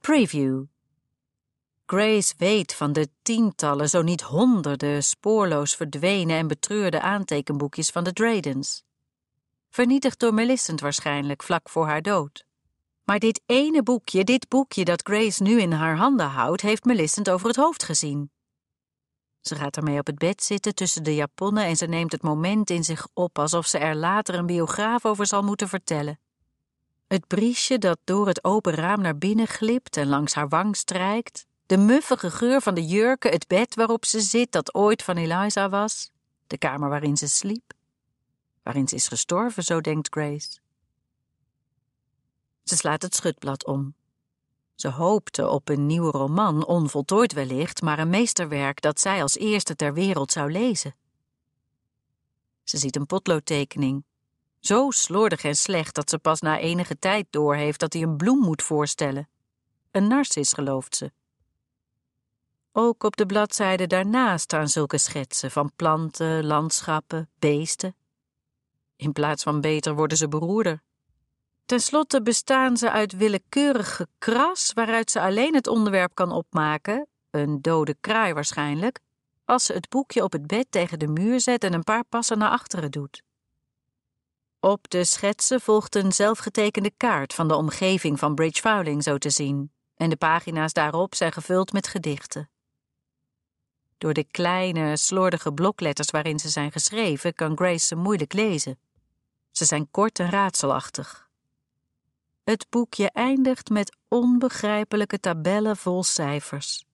Preview. Grace weet van de tientallen, zo niet honderden, spoorloos verdwenen en betreurde aantekenboekjes van de Dradens. Vernietigd door Millicent waarschijnlijk, vlak voor haar dood. Maar dit ene boekje, dit boekje dat Grace nu in haar handen houdt, heeft Millicent over het hoofd gezien. Ze gaat ermee op het bed zitten tussen de japonnen en ze neemt het moment in zich op alsof ze er later een biograaf over zal moeten vertellen. Het briesje dat door het open raam naar binnen glipt en langs haar wang strijkt, de muffige geur van de jurken, het bed waarop ze zit dat ooit van Eliza was, de kamer waarin ze sliep, waarin ze is gestorven, zo denkt Grace. Ze slaat het schutblad om. Ze hoopte op een nieuwe roman, onvoltooid wellicht, maar een meesterwerk dat zij als eerste ter wereld zou lezen. Ze ziet een potloodtekening, zo slordig en slecht dat ze pas na enige tijd doorheeft dat hij een bloem moet voorstellen. Een narcis, gelooft ze. Ook op de bladzijden daarnaast staan zulke schetsen van planten, landschappen, beesten. In plaats van beter worden ze beroerder. Ten slotte bestaan ze uit willekeurig gekras waaruit ze alleen het onderwerp kan opmaken, een dode kraai waarschijnlijk, als ze het boekje op het bed tegen de muur zet en een paar passen naar achteren doet. Op de schetsen volgt een zelfgetekende kaart van de omgeving van Bridge-Fowling zo te zien, en de pagina's daarop zijn gevuld met gedichten. Door de kleine, slordige blokletters waarin ze zijn geschreven kan Grace ze moeilijk lezen. Ze zijn kort en raadselachtig. Het boekje eindigt met onbegrijpelijke tabellen vol cijfers.